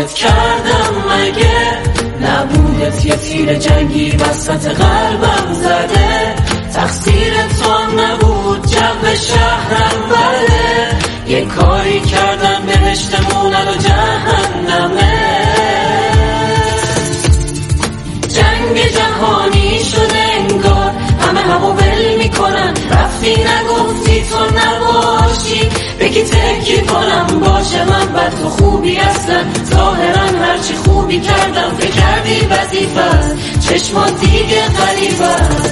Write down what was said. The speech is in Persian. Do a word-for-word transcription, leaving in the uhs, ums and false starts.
خیانت کردم مگه؟ نبودت یه تیر جنگی وسط قلبم زده، تقصیر تو هم نبود جو شهرم بله، یه کاری کردم بهشتمون الو جهنمه. جنگ جهانی شده انگار، همه همو ول میکنن، رفتی نگفتی تو نباشی، بگی تکی کنم باشه من بد تو خوبی اصلا، ظاهرا هرچی خوبی کردم فکر کردی وظیفه است، چشمات دیگه غریبه است.